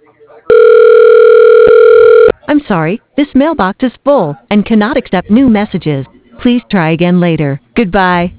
I'm sorry, this mailbox is full and cannot accept new messages. Please try again later. Goodbye.